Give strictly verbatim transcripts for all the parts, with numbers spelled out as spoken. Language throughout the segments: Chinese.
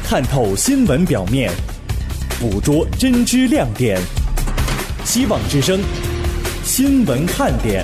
看透新闻表面，捕捉真知亮点。希望之声新闻看点。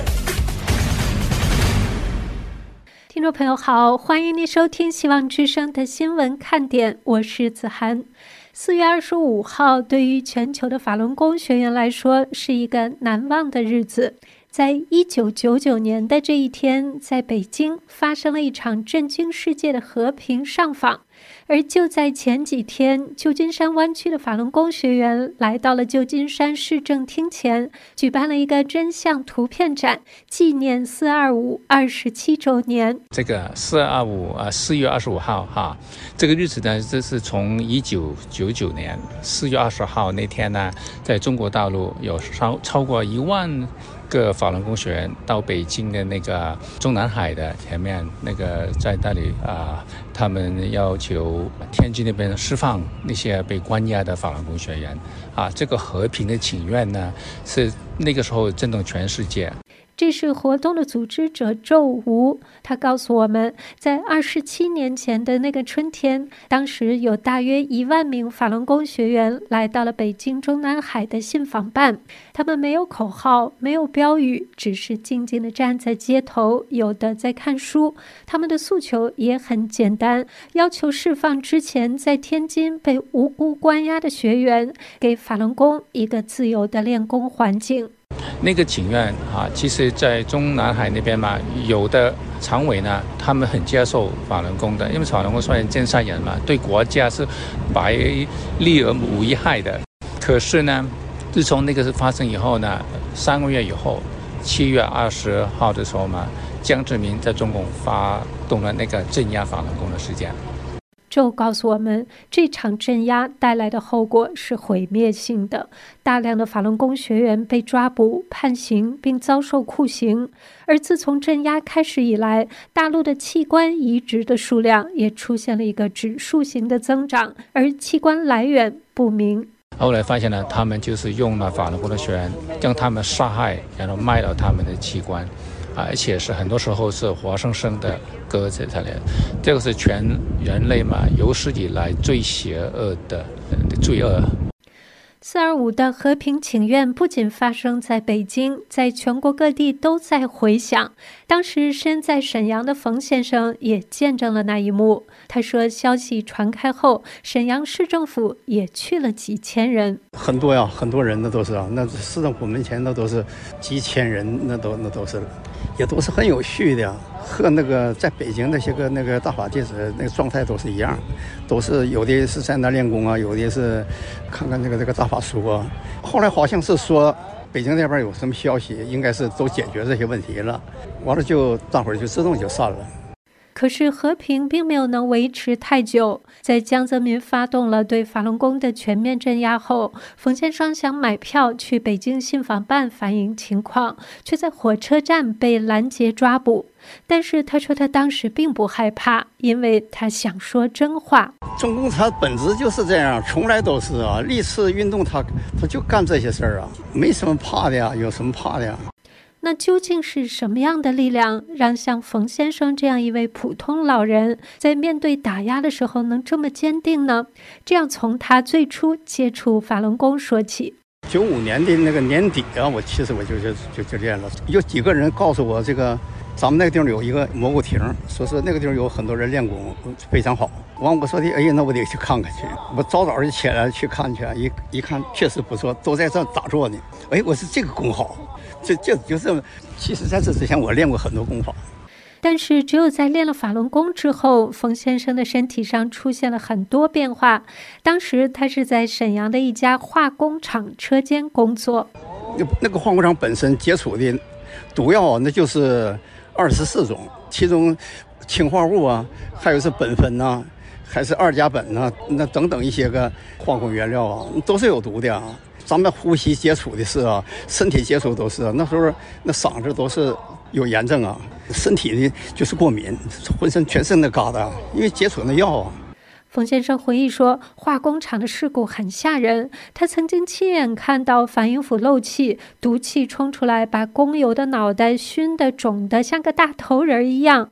听众朋友好，欢迎您收听希望之声的新闻看点，我是子涵。四月二十五号对于全球的法轮功学员来说是一个难忘的日子。在一九九九年的这一天，在北京发生了一场震惊世界的和平上访。而就在前几天，旧金山湾区的法轮功学员来到了旧金山市政厅前，举办了一个真相图片展，纪念四二五二十七周年。 这个四二五啊，四月二十五号哈，这个日子呢，这是从一九九九年四月二十号那天呢，在中国大陆有超超过一万个法轮功学员到北京的那个中南海的前面，那个在那里啊、呃，他们要求天津那边释放那些被关押的法轮功学员啊，这个和平的请愿呢，是那个时候震动全世界。 这是活动的组织者周吴，他告诉我们，在二十七年前的那个春天，当时有大约一万名法轮功学员来到了北京中南海的信访办，他们没有口号，没有标语，只是静静地站在街头，有的在看书。他们的诉求也很简单，要求释放之前在天津被无辜关押的学员，给法轮功一个自由的练功环境。 那个请愿啊，其实在中南海那边嘛，有的常委呢，他们很接受法轮功的，因为法轮功算真善人嘛，对国家是百利而无一害的。可是呢，自从那个事发生以后呢，三个月以后，七月二十号的时候嘛，江泽民在中共发动了那个镇压法轮功的事件。 周告诉我们，这场镇压带来的后果是毁灭性的，大量的法轮功学员被抓捕、判刑并遭受酷刑。而自从镇压开始以来，大陆的器官移植的数量也出现了一个指数型的增长，而器官来源不明。 后来发现呢，他们就是用了法轮功的学员，将他们杀害，然后卖了他们的器官。而且是很多时候是活生生的鸽子在里，这个是全人类嘛有史以来最邪恶的罪恶。 四二五的和平请愿不仅发生在北京，在全国各地都在回响。当时身在沈阳的冯先生也见证了那一幕。他说，消息传开后，沈阳市政府也去了几千人。 很多呀，很多人那都是啊，那市政府门前那都是几千人，那都那都是，也都是很有序的，和那个在北京那些个那个大法弟子那个状态都是一样，都是有的是在那练功啊，有的是看看这个这个大法书啊。后来好像是说北京那边有什么消息，应该是都解决这些问题了，完了就大伙儿就自动就散了。 可是和平并没有能维持太久，在江泽民发动了对法轮功的全面镇压后，冯先生想买票去北京信访办反映情况，却在火车站被拦截抓捕。但是他说他当时并不害怕，因为他想说真话。 中共它本质就是这样，从来都是啊，历次运动他他就干这些事儿啊，没什么怕的呀，有什么怕的呀？ 那究竟是什么样的力量，让像冯先生这样一位普通老人，在面对打压的时候能这么坚定呢？这样从他最初接触法轮功说起。 九五年的那个年底啊，我其实我就就就就练了。有几个人告诉我，这个咱们那个地方有一个蘑菇亭，说是那个地方有很多人练功，非常好。完我说的，哎呀，那我得去看看去。我早早就起来去看去，一一看确实不错，都在这打坐呢。哎，我是这个功好。这这就是，其实在这之前我练过很多功法， 但是只有在练了法轮功之后，冯先生的身体上出现了很多变化。当时他是在沈阳的一家化工厂车间工作。 那那个化工厂本身接触的毒药那就是二十四种，其中氰化物啊，还有是苯酚呐、啊，还是二甲苯呐、啊，那等等一些个化工原料啊，都是有毒的啊。咱们呼吸接触的是啊，身体接触都是、啊、那时候那嗓子都是有炎症啊，身体的就是过敏，浑身全身的疙瘩，因为接触那药啊。 冯先生回忆说，化工厂的事故很吓人，他曾经亲眼看到反应釜漏气，毒气冲出来，把工友的脑袋熏得肿得像个大头人一样。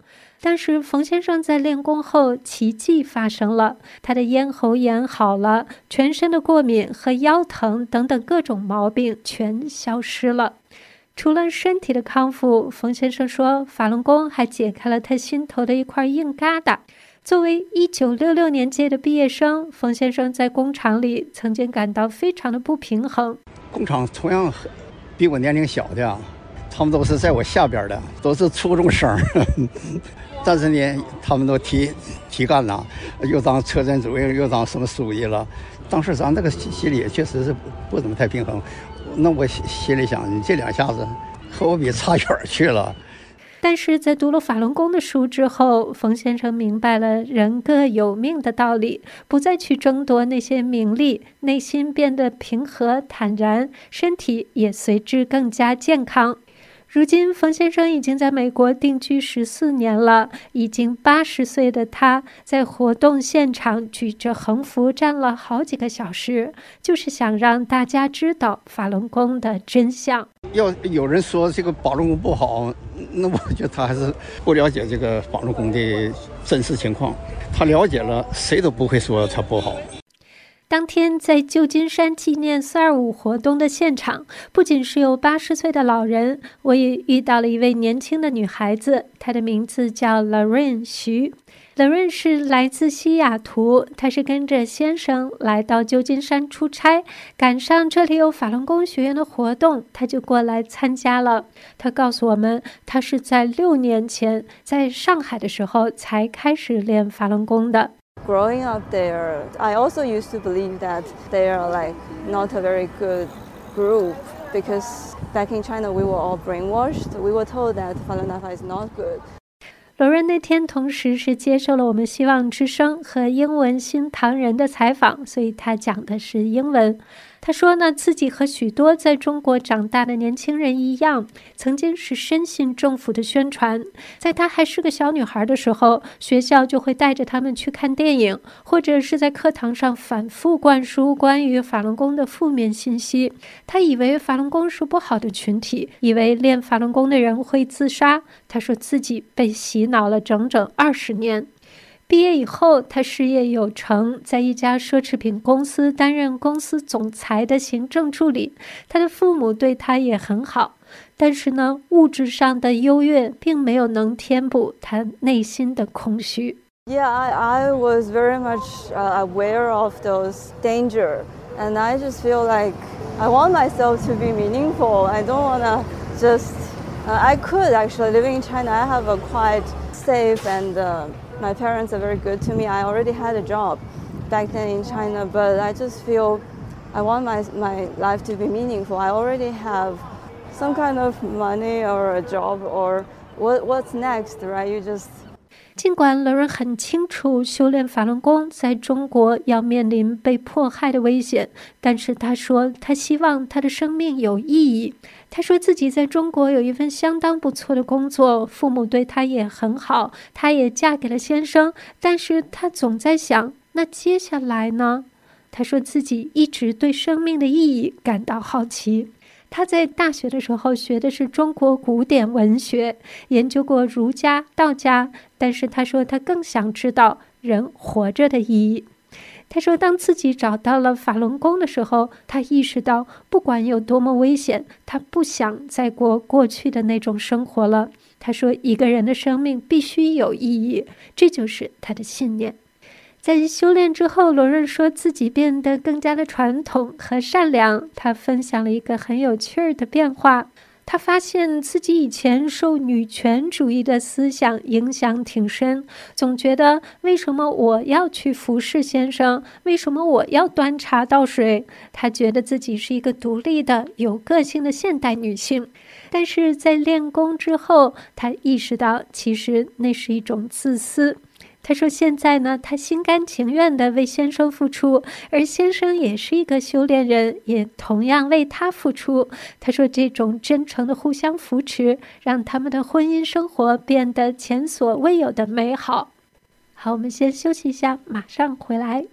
但是冯先生在练功后，奇迹发生了，他的咽喉炎好了，全身的过敏和腰疼等等各种毛病全消失了。除了身体的康复，冯先生说，法轮功还解开了他心头的一块硬疙瘩。作为一九六六年届的毕业生，冯先生在工厂里曾经感到非常的不平衡。 工厂同样比我年龄小的，他们都是在我下边的，都是初中生，但是呢，他们都提提干了，又当车站主任，又当什么书记了。当时咱这个心里确实是不怎么太平衡。那我心里想，你这两下子和我比差远去了。 但是在读了法轮功的书之后，冯先生明白了人各有命的道理，不再去争夺那些名利，内心变得平和坦然，身体也随之更加健康。如今冯先生已经在美国定居十四年了，已经八十岁的他在活动现场举着横幅站了好几个小时，就是想让大家知道法轮功的真相。 要有人说这个法轮功不好，那我觉得他还是不了解这个法轮功的真实情况，他了解了谁都不会说他不好。 当天在旧金山纪念四二五活动的现场，不仅是有八十岁的老人，我也遇到了一位年轻的女孩子，她的名字叫 Lorraine 徐。Lorraine 是来自西雅图，她是跟着先生来到旧金山出差，赶上这里有法轮功学院的活动，她就过来参加了。她告诉我们，她是在六年前在上海的时候才开始练法轮功的。 Growing up there, I also used to believe that they are like not a very good group because back in China we were all brainwashed. We were told that Falun Dafa is not good. 罗润那天同时是接受了我们希望之声和英文新唐人的采访，所以他讲的是英文。他说呢，自己和许多在中国长大的年轻人一样，曾经是深信政府的宣传。在他还是个小女孩的时候，学校就会带着他们去看电影，或者是在课堂上反复灌输关于法轮功的负面信息。他以为法轮功是不好的群体，以为练法轮功的人会自杀。他说自己被洗脑了整整二十年。毕业以后，他事业有成，在一家奢侈品公司担任公司总裁的行政助理。他的父母对他也很好，但是呢，物质上的优越并没有能填补他内心的空虚。 Yeah, I, I was very much uh, aware of those danger, and I just feel like I want myself to be meaningful. I don't want to just, uh, I could actually, living in China, I have a quite safe and uh, my parents are very good to me. I already had a job back then in China, but I just feel I want my, my life to be meaningful. I already have some kind of money or a job or what, what's next, right? You just... 尽管勒润很清楚修炼法轮功在中国要面临被迫害的危险，但是他说他希望他的生命有意义。他说自己在中国有一份相当不错的工作，父母对他也很好，他也嫁给了先生，但是他总在想，那接下来呢？他说自己一直对生命的意义感到好奇。他在大学的时候学的是中国古典文学，研究过儒家、道家，但是他说他更想知道人活着的意义。他说当自己找到了法轮功的时候，他意识到不管有多么危险，他不想再过过去的那种生活了。他说一个人的生命必须有意义，这就是他的信念。在修炼之后，罗润说自己变得更加的传统和善良。他分享了一个很有趣的变化，他发现自己以前受女权主义的思想影响挺深，总觉得为什么我要去服侍先生，为什么我要端茶倒水。他觉得自己是一个独立的有个性的现代女性，但是在练功之后，他意识到其实那是一种自私。他说现在呢，他心甘情愿地为先生付出，而先生也是一个修炼人，也同样为他付出。他说这种真诚的互相扶持，让他们的婚姻生活变得前所未有的美好。好，我们先休息一下，马上回来。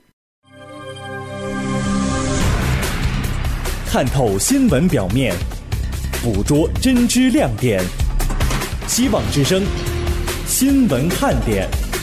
看透新闻表面，捕捉真知亮点。希望之声， 新闻看点。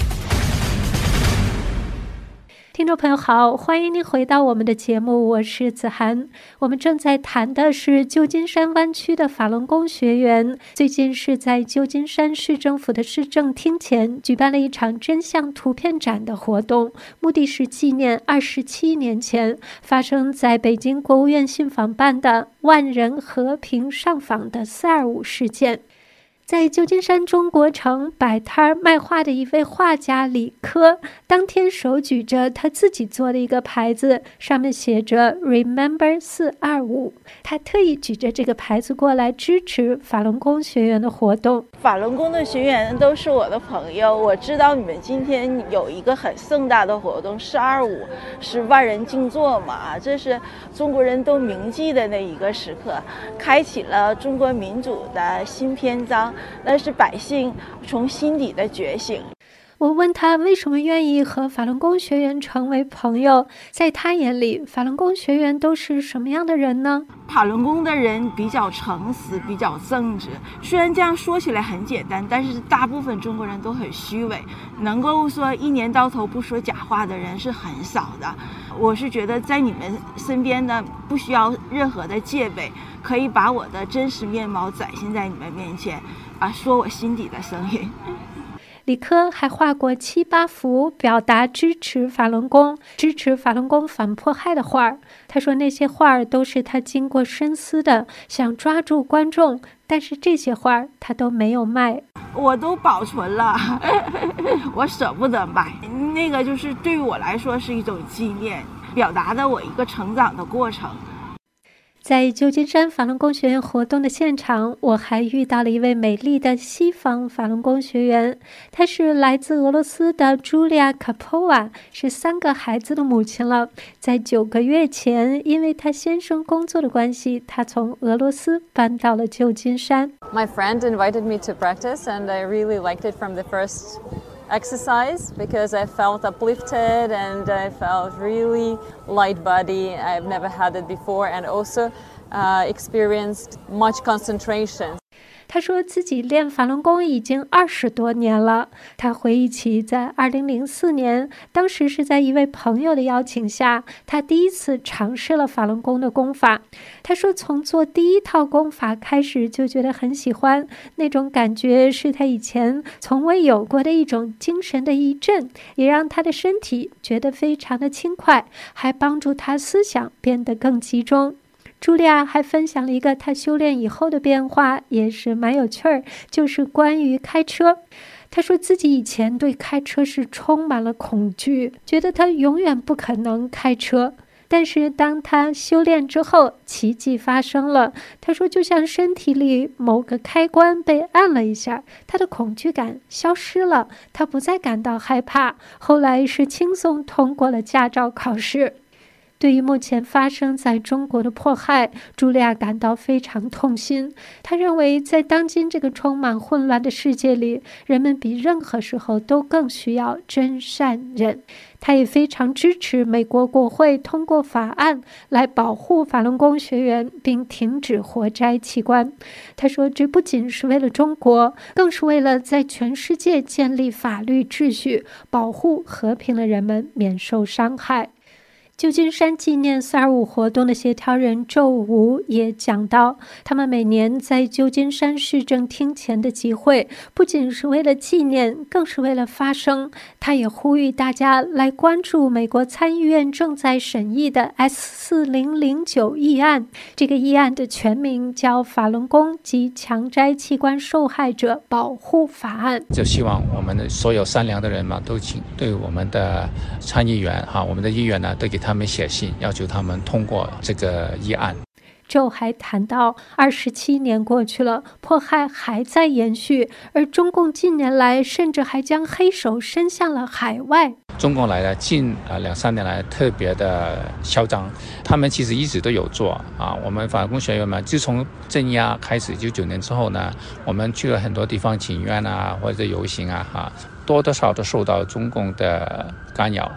听众朋友好，欢迎您回到我们的节目，我是子涵。我们正在谈的是旧金山湾区的法轮功学员，最近是在旧金山市政府的市政厅前举办了一场真相图片展的活动，目的是纪念二十七年前发生在北京国务院信访办的万人和平上访的四二五事件。在旧金山中国城摆摊卖画的一位画家李科，当天手举着他自己做的一个牌子，上面写着 Remember 四二五。他特意举着这个牌子过来支持法轮功学员的活动。 法轮功的学员都是我的朋友，我知道你们今天有一个很盛大的活动，四二五是万人静坐嘛，这是中国人都铭记的那一个时刻，开启了中国民主的新篇章。那是百姓从心底的觉醒。 我问他为什么愿意和法轮功学员成为朋友，在他眼里，法轮功学员都是什么样的人呢？ 法轮功的人比较诚实，比较正直。虽然这样说起来很简单，但是大部分中国人都很虚伪，能够说一年到头不说假话的人是很少的。我是觉得在你们身边呢，不需要任何的戒备，可以把我的真实面貌展现在你们面前，啊，说我心底的声音。 李科还画过七八幅表达支持法轮功、支持法轮功反迫害的画。他说那些画都是他经过深思的，想抓住观众，但是这些画他都没有卖。 我都保存了，我舍不得卖。那个就是对于我来说是一种纪念，表达的我一个成长的过程。 在旧金山法轮功学院活动的现场，我还遇到了一位美丽的西方法轮功学员，她是来自俄罗斯的朱莉亚·卡波瓦，是三个孩子的母亲了。在九个月前，因为她先生工作的关系，她从俄罗斯搬到了旧金山。 My friend invited me to practice, and I really liked it from the first exercise because I felt uplifted and I felt really light body. I've never had it before, and also uh, experienced much concentration. 他说自己练法轮功已经二十多年了。他回忆起在二零零四年，当时是在一位朋友的邀请下，他第一次尝试了法轮功的功法。他说从做第一套功法开始就觉得很喜欢，那种感觉是他以前从未有过的一种精神的一振，也让他的身体觉得非常的轻快，还帮助他思想变得更集中。茱莉亚还分享了一个她修炼以后的变化，也是蛮有趣儿，就是关于开车。她说自己以前对开车是充满了恐惧，觉得她永远不可能开车。但是当她修炼之后，奇迹发生了。她说就像身体里某个开关被按了一下，她的恐惧感消失了，她不再感到害怕。后来是轻松通过了驾照考试。对于目前发生在中国的迫害，茱莉亚感到非常痛心。她认为在当今这个充满混乱的世界里，人们比任何时候都更需要真善忍。她也非常支持美国国会通过法案来保护法轮功学员，并停止活摘器官。她说这不仅是为了中国，更是为了在全世界建立法律秩序，保护和平的人们免受伤害。旧金山纪念四二五活动的协调人周吴也讲到，他们每年在旧金山市政厅前的集会，不仅是为了纪念，更是为了发声。他也呼吁大家来关注美国参议院正在审议的 S 四零零九 议案。这个议案的全名叫《法轮功及强摘器官受害者保护法案》。 就希望我们的所有善良的人嘛，都请对我们的参议员哈，我们的议员呢，都给他们写信，要求他们通过这个议案。 周还谈到，二十七年过去了，迫害还在延续，而中共近年来甚至还将黑手伸向了海外。 中共来了近啊两三年来特别的嚣张，他们其实一直都有做啊。我们法轮功学员们自从镇压开始，九九年之后呢，我们去了很多地方请愿啊，或者游行啊，哈，多多少少都受到中共的干扰。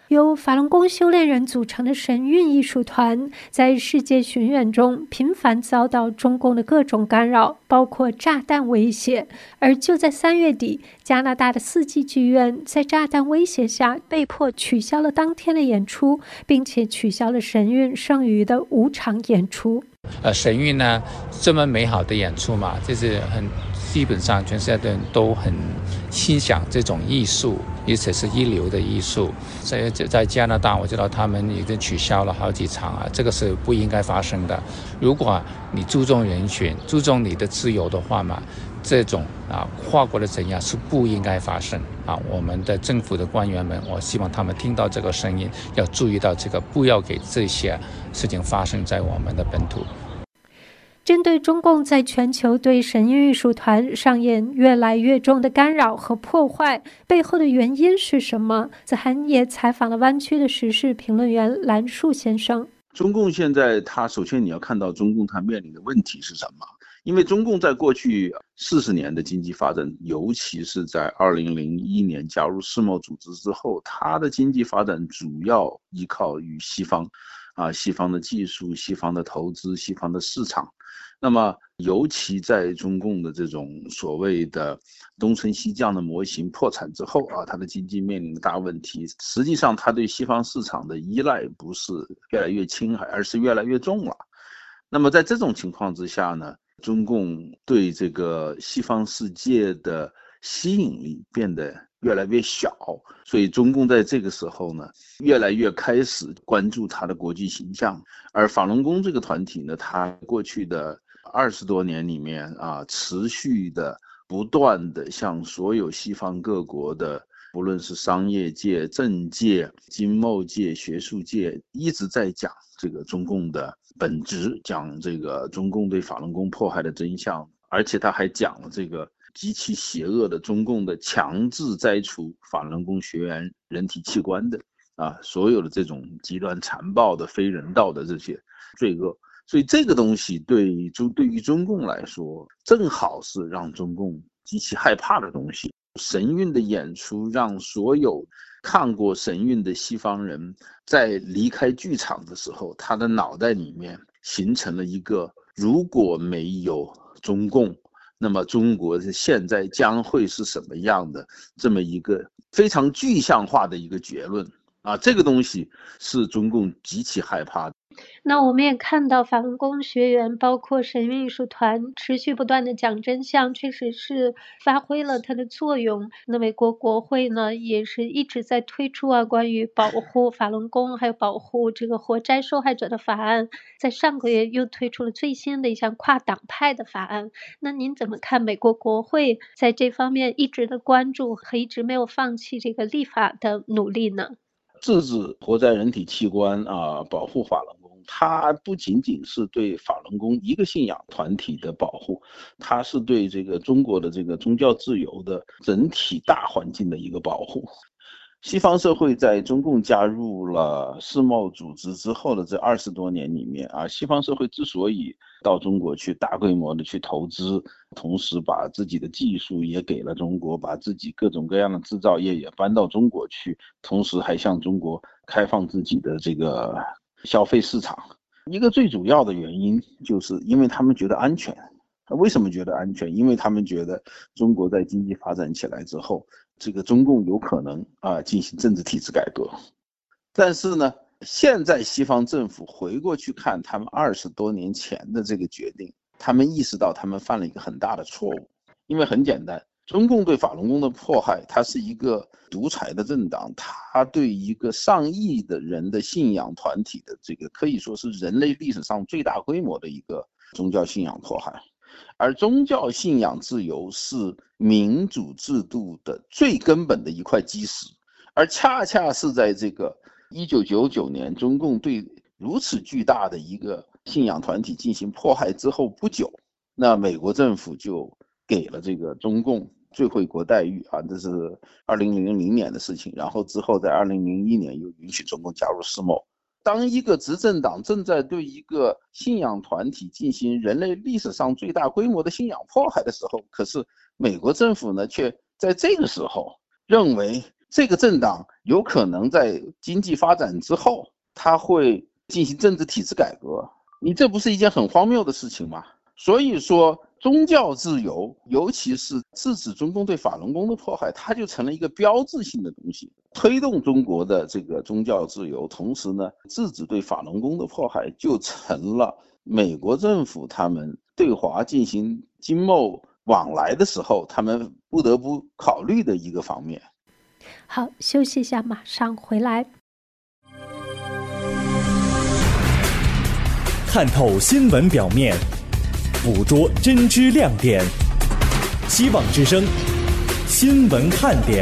由法轮功修炼人组成的神韵艺术团在世界巡演中频繁遭到中共的各种干扰，包括炸弹威胁。而就在三月底，加拿大的四季剧院在炸弹威胁下被迫取消了当天的演出，并且取消了神韵剩余的五场演出。 呃，神韵呢这么美好的演出嘛，就是很基本上全世界的人都很欣赏这种艺术，而且是一流的艺术。在在加拿大，我知道他们已经取消了好几场啊，这个是不应该发生的。如果你注重人权、注重你的自由的话嘛，这种啊跨国的镇压是不应该发生啊。我们的政府的官员们，我希望他们听到这个声音，要注意到这个，不要给这些事情发生在我们的本土。 针对中共在全球对神韵艺术团上演越来越重的干扰和破坏，背后的原因是什么？子涵也采访了湾区的时事评论员蓝树先生。 中共现在，他首先你要看到中共他面临的问题是什么？因为中共在过去四十年的经济发展，尤其是在二零零一年加入世贸组织之后，它的经济发展主要依靠于西方，啊，西方的技术、西方的投资、西方的市场。那么，尤其在中共的这种所谓的东升西降的模型破产之后啊，它的经济面临的大问题，实际上它对西方市场的依赖不是越来越轻，而是越来越重了。那么在这种情况之下呢，中共对这个西方世界的吸引力变得越来越小，所以中共在这个时候呢，越来越开始关注它的国际形象。而法轮功这个团体呢，它过去的二十多年里面啊，持续的不断的向所有西方各国的，不论是商业界、政界、经贸界、学术界，一直在讲这个中共的本质，讲这个中共对法轮功迫害的真相，而且他还讲了这个极其邪恶的中共的强制摘除法轮功学员人体器官的啊，所有的这种极端残暴的非人道的这些罪恶。所以这个东西对中对于中共来说，正好是让中共极其害怕的东西。神韵的演出让所有看过神韵的西方人在离开剧场的时候，他的脑袋里面形成了一个，如果没有中共，那么中国现在将会是什么样的这么一个非常具象化的一个结论啊，这个东西是中共极其害怕的。 那我们也看到法轮功学员包括神韵艺术团持续不断的讲真相，确实是发挥了它的作用。那美国国会呢也是一直在推出啊关于保护法轮功还有保护这个活摘受害者的法案，在上个月又推出了最新的一项跨党派的法案。那您怎么看美国国会在这方面一直的关注和一直没有放弃这个立法的努力呢？ 制止活摘人体器官啊，保护法轮功，它不仅仅是对法轮功一个信仰团体的保护，它是对这个中国的这个宗教自由的整体大环境的一个保护。西方社会在中共加入了世贸组织之后的这二十多年里面啊，西方社会之所以到中国去大规模的去投资，同时把自己的技术也给了中国，把自己各种各样的制造业也搬到中国去，同时还向中国开放自己的这个消费市场。一个最主要的原因就是因为他们觉得安全。为什么觉得安全？因为他们觉得中国在经济发展起来之后，这个中共有可能啊进行政治体制改革。但是呢，现在西方政府回过去看他们二十多年前的这个决定，他们意识到他们犯了一个很大的错误。因为很简单，中共对法轮功的迫害，它是一个独裁的政党，它对一个上亿的人的信仰团体的这个可以说是人类历史上最大规模的一个宗教信仰迫害。而宗教信仰自由是民主制度的最根本的一块基石，而恰恰是在这个一九九九年中共对如此巨大的一个信仰团体进行迫害之后不久，那美国政府就给了这个中共最惠国待遇啊，这是二零零零年的事情，然后之后在二零零一年又允许中共加入世贸。当一个执政党正在对一个信仰团体进行人类历史上最大规模的信仰迫害的时候，可是美国政府呢，却在这个时候认为这个政党有可能在经济发展之后，它会进行政治体制改革。你这不是一件很荒谬的事情吗？所以说宗教自由，尤其是制止中共对法轮功的迫害，它就成了一个标志性的东西，推动中国的这个宗教自由，同时呢，制止对法轮功的迫害就成了美国政府他们对华进行经贸往来的时候，他们不得不考虑的一个方面。 好，休息一下，马上回来。 看透新闻表面，捕捉真知亮点。希望之声，新闻看点。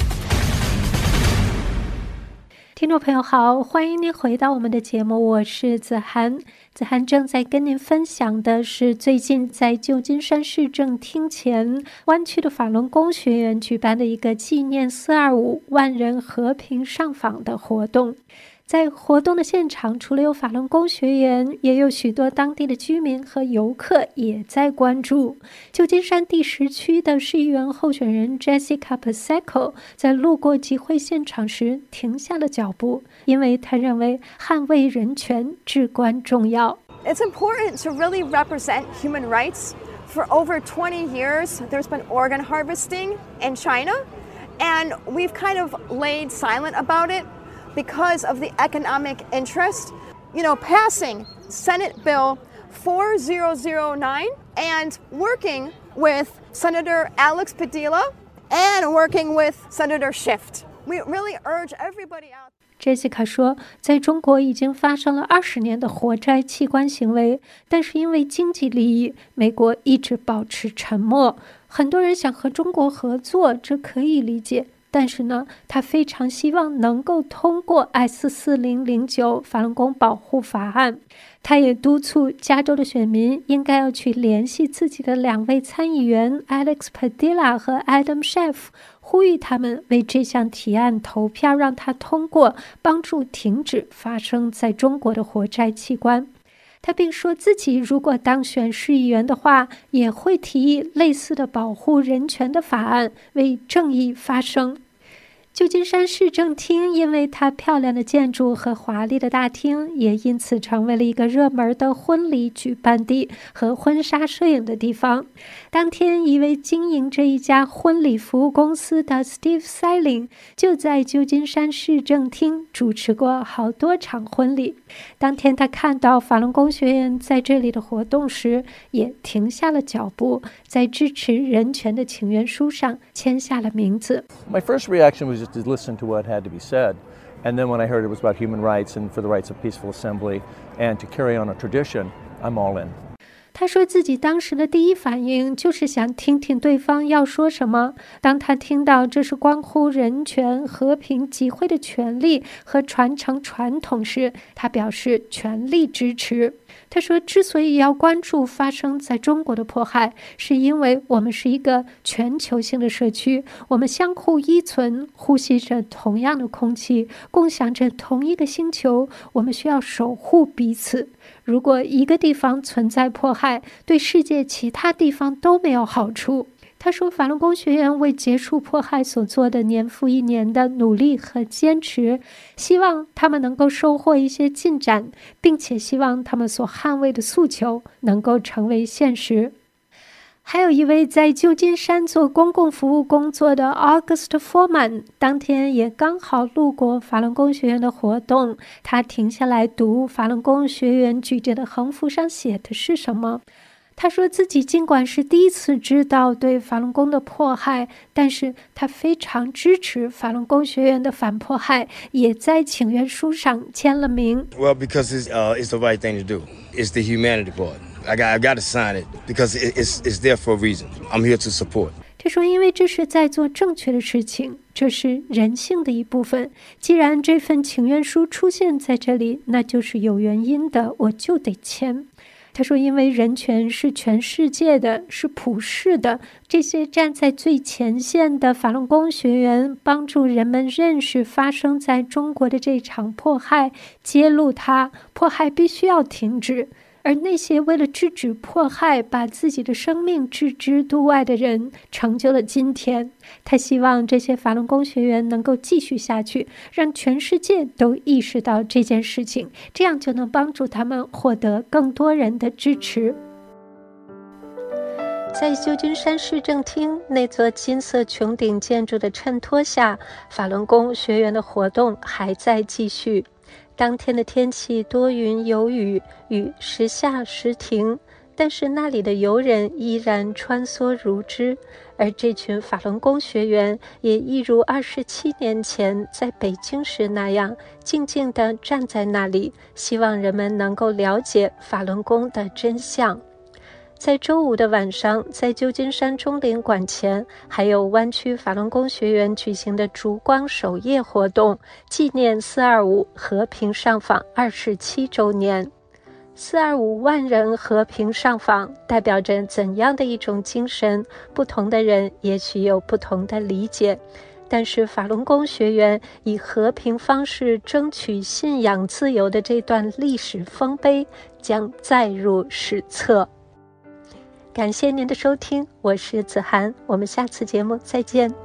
听众朋友好，欢迎您回到我们的节目，我是子涵。子涵正在跟您分享的是最近在旧金山市政厅前湾区的法轮功学员举办的一个纪念四二五万人和平上访的活动。在活动的现场，除了有法轮功学员，也有许多当地的居民和游客也在关注。旧金山第十区的市议员候选人 Jessica Paseko 在路过集会现场时停下了脚步，因为他认为捍卫人权至关重要。 It's important to really represent human rights. For over twenty years, there's been organ harvesting in China, and we've kind of laid silent about it.Because of the economic interest, you know, passing Senate Bill four thousand nine and working with Senator Alex Padilla and working with Senator Schiff. We really urge everybody out. Jessica 说，在中国已经发生了二十年的活摘器官行为，但是因为经济利益，美国一直保持沉默。很多人想和中国合作，这可以理解。但是呢，他非常希望能够通过 S 四零零九 法轮功保护法案。他也督促加州的选民应该要去联系自己的两位参议员 Alex Padilla 和 Adam Schiff， 呼吁他们为这项提案投票，让它通过，帮助停止发生在中国的活摘器官。他并说自己如果当选市议员的话，也会提议类似的保护人权的法案，为正义发声。旧金山市政厅因为它漂亮的建筑和华丽的大厅，也因此成为了一个热门的婚礼举办地和婚纱摄影的地方。当天，一位经营这一家婚礼服务公司的 Steve Seiling 就在旧金山市政厅主持过好多场婚礼。当天他看到法轮功学员在这里的活动时，也停下了脚步，在支持人权的请愿书上签下了名字。 My first reaction was just to listen to what had to be said. And then when I heard it was about human rights and for the rights of peaceful assembly and to carry on a tradition, I'm all in. 他说自己当时的第一反应就是想听听对方要说什么。当他听到这是关乎人权、和平、集会的权利和传承传统时，他表示全力支持。他说之所以要关注发生在中国的迫害，是因为我们是一个全球性的社区，我们相互依存，呼吸着同样的空气，共享着同一个星球，我们需要守护彼此。如果一个地方存在迫害，对世界其他地方都没有好处。他说法轮功学员为结束迫害所做的年复一年的努力和坚持，希望他们能够收获一些进展，并且希望他们所捍卫的诉求能够成为现实。还有一位在旧金山做公共服务工作的 August Foreman， 当天也刚好路过法轮功学员的活动，他停下来读法轮功学员举着的横幅上写的是什么。他说自己尽管是第一次知道对法轮功的迫害，但是他非常支持法轮功学员的反迫害，也在请愿书上签了名。 Well, because it's, uh, it's the right thing to do. It's the humanity part. I got, I got to sign it because it, it's, it's there for a reason. I'm here to support. 他说因为这是在做正确的事情，这是人性的一部分。既然这份请愿书出现在这里，那就是有原因的，我就得签。他说因为人权是全世界的，是普世的，这些站在最前线的法轮功学员帮助人们认识发生在中国的这场迫害，揭露它，迫害必须要停止。 而那些为了制止迫害把自己的生命置之度外的人成就了今天。他希望这些法轮功学员能够继续下去，让全世界都意识到这件事情，这样就能帮助他们获得更多人的支持。在旧金山市政厅那座金色穹顶建筑的衬托下，法轮功学员的活动还在继续。当天的天气多云有雨，雨时下时停，但是那里的游人依然穿梭如织，而这群法轮功学员也一如二十七年前在北京时那样，静静地站在那里，希望人们能够了解法轮功的真相。在周五的晚上，在旧金山中领馆前，还有湾区法轮功学员举行的烛光守夜活动，纪念四二五和平上访二十七周年。四二五万人和平上访，代表着怎样的一种精神？不同的人也许有不同的理解，但是法轮功学员以和平方式争取信仰自由的这段历史丰碑，将载入史册。感谢您的收听，我是子涵，我们下次节目再见。